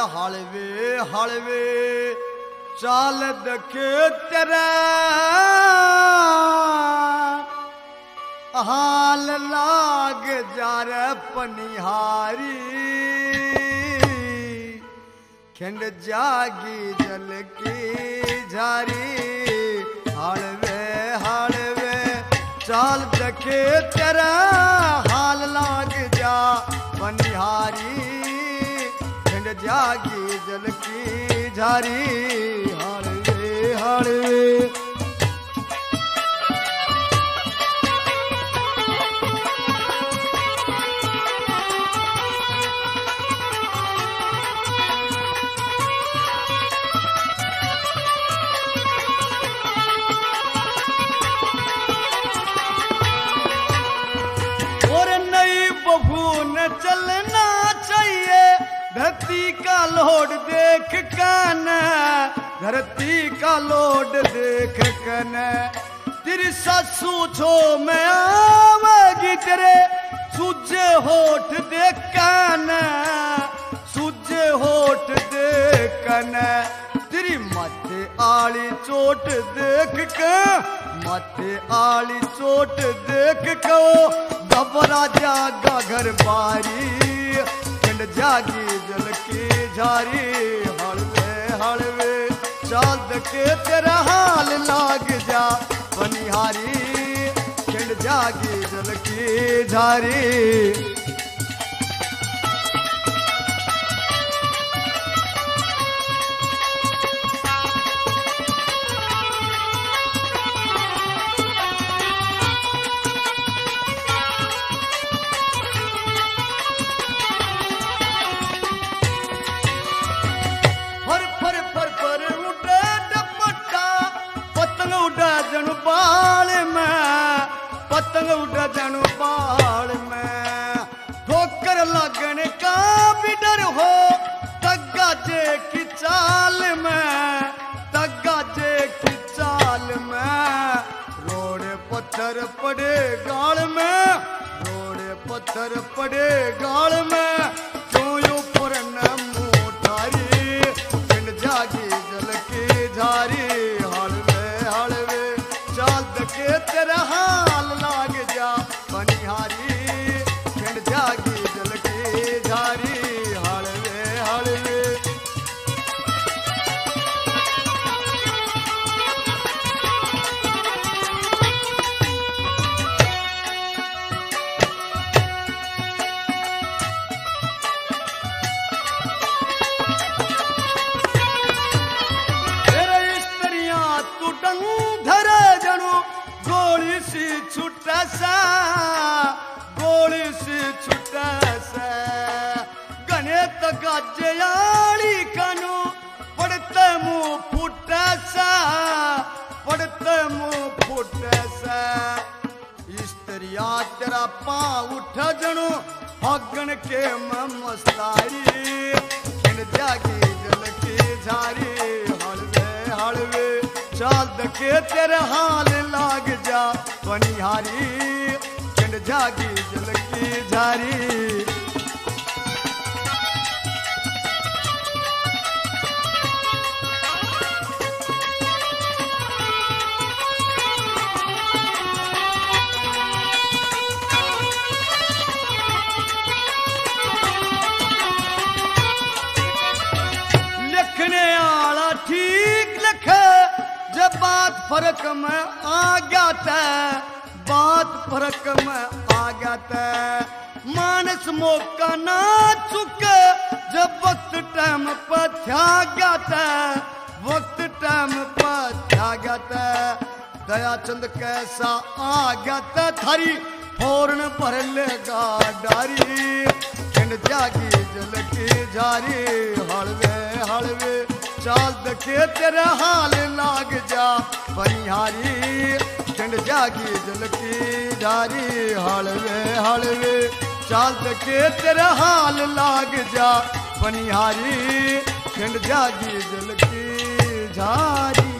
हलवे हलवे चाल दखे तेरा हाल लाग जार पनिहारी खिंड जागी जल की झारी हलवे हलवे चाल दखे तेरा हाल लाग जा पनिहारी खिंड जागी जल की झारी हलवे हलवे चलना चाहिए धरती का लोड देख कन धरती का लोड देख कन तेरी सासू छो मैं आवेगी तेरे सूजे होठ देख कन सूजे होठ देख कन तेरी माथे आली चोट देख के माथे आली चोट देख को घबरा जागा घर बारी खिंड जागी जल की झारी हलवे हलवे चाल के तेरा हाल लाग जा बनिहारी खिंड जागी जल की झारी पतंग उड़ा जनू बाल में ठोकर लगने का भी डर हो तग्गा जे की चाल में तग्गा जे की चाल में रोड पत्थर पड़े गाल में रोड पत्थर पड़े गाल में क्यों ऊपर न मोटारी खिंड जागी जल की झारी हलवे हलवे चाल के तेरा हाल लाग जा बनिहारी खिंड जागी जल की झारी हलवे हलवे तेरे स्त्रियां तू डंग धरे जनू गोली सी छुटा सा गोली सी छुटा सा गणित गाजयाली कानू पड़ते मुंह फुटा सा पड़ते मुंह फुटा सा स्त्रिया तेरा पाँव उठा जनू फागण के मस्तारी खिंड जागी जल की झारी हलवे हलवे चाल दके तेरे हाल लाग जा बनिहारी खिंड जागी जल की झारी लिखने आला ठीक लिखे जब बात फर्क में आ जाता बात फर्क में आ जाता मानस मौका ना चुके जब वक्त टाइम पर थ्या जाता वक्त टाइम पर थ्या जाता दयाचंद कैसा आ जाता थारी फौरन भर लेगा डारी खिंड जागी जल की झारी हलवे हलवे चाल दके तेरा हाल लाग जा बनिहारी खिंड जागी जल की झारी हलवे हलवे चाल दके तेरा हाल लाग जा बनिहारी खिंड जागी जल की झारी।